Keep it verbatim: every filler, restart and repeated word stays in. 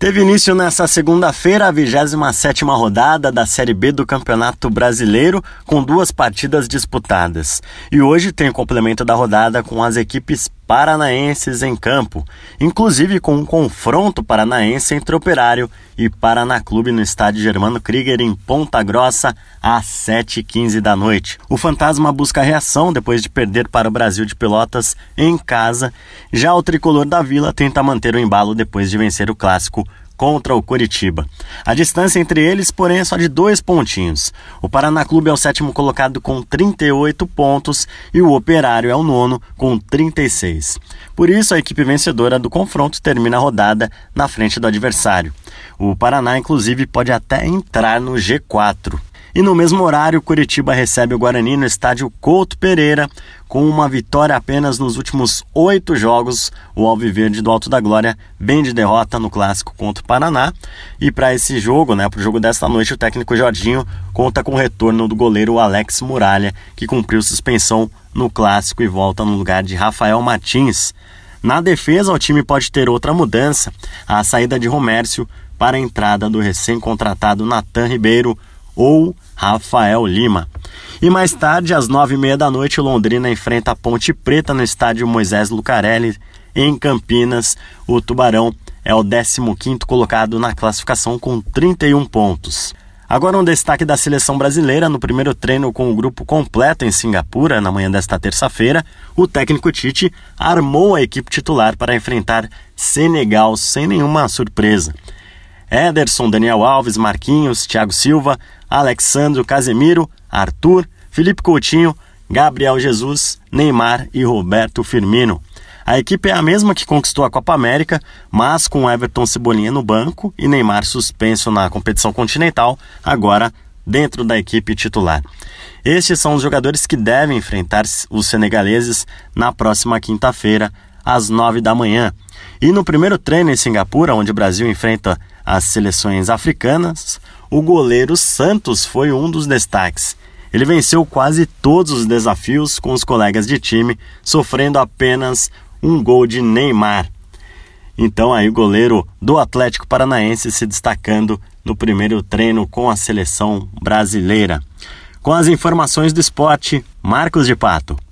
Teve início nesta segunda-feira a vigésima sétima rodada da Série B do Campeonato Brasileiro, com duas partidas disputadas. E hoje tem o complemento da rodada com as equipes paranaenses em campo, inclusive com um confronto paranaense entre Operário e Paraná Clube no estádio Germano Krieger em Ponta Grossa às sete e quinze da noite. O Fantasma busca a reação depois de perder para o Brasil de Pelotas em casa. Já o tricolor da Vila tenta manter o embalo depois de vencer o clássico contra o Coritiba. A distância entre eles, porém, é só de dois pontinhos. O Paraná Clube é o sétimo colocado com trinta e oito pontos e o Operário é o nono com trinta e seis. Por isso, a equipe vencedora do confronto termina a rodada na frente do adversário. O Paraná, inclusive, pode até entrar no G quatro. E no mesmo horário, Curitiba recebe o Guarani no estádio Couto Pereira. Com uma vitória apenas nos últimos oito jogos, o Alviverde do Alto da Glória vem de derrota no clássico contra o Paraná. E para esse jogo, né, para o jogo desta noite, o técnico Jorginho conta com o retorno do goleiro Alex Muralha, que cumpriu suspensão no clássico e volta no lugar de Rafael Martins. Na defesa, o time pode ter outra mudança, a saída de Romércio para a entrada do recém-contratado Natan Ribeiro ou Rafael Lima. E mais tarde, às nove e meia da noite, o Londrina enfrenta a Ponte Preta no estádio Moisés Lucarelli, em Campinas. O Tubarão é o décimo quinto colocado na classificação com trinta e um pontos. Agora um destaque da seleção brasileira. No primeiro treino com o grupo completo em Singapura, na manhã desta terça-feira, o técnico Tite armou a equipe titular para enfrentar Senegal sem nenhuma surpresa. Ederson, Daniel Alves, Marquinhos, Thiago Silva, Alexandro, Casemiro, Arthur, Felipe Coutinho, Gabriel Jesus, Neymar e Roberto Firmino. A equipe é a mesma que conquistou a Copa América, mas com Everton Cebolinha no banco e Neymar suspenso na competição continental, agora dentro da equipe titular. Estes são os jogadores que devem enfrentar os senegaleses na próxima quinta-feira, às nove da manhã. E no primeiro treino em Singapura, onde o Brasil enfrenta as seleções africanas, o goleiro Santos foi um dos destaques. Ele venceu quase todos os desafios com os colegas de time, sofrendo apenas um gol de Neymar. Então aí o goleiro do Atlético Paranaense se destacando no primeiro treino com a seleção brasileira. Com as informações do esporte, Marcos de Pato.